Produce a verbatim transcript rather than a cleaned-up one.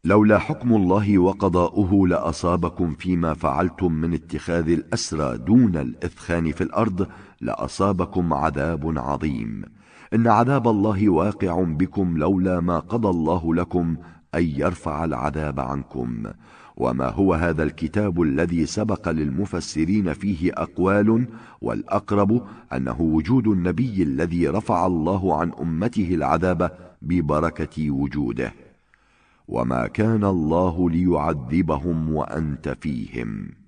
لولا حكم الله وقضاؤه لأصابكم فيما فعلتم من اتخاذ الأسرى دون الإثخان في الأرض، لأصابكم عذاب عظيم. إن عذاب الله واقع بكم لولا ما قضى الله لكم أن يرفع العذاب عنكم. وما هو هذا الكتاب الذي سبق للمفسرين فيه أقوال، والأقرب أنه وجود النبي الذي رفع الله عن أمته العذاب ببركة وجوده. وما كان الله ليعذبهم وأنت فيهم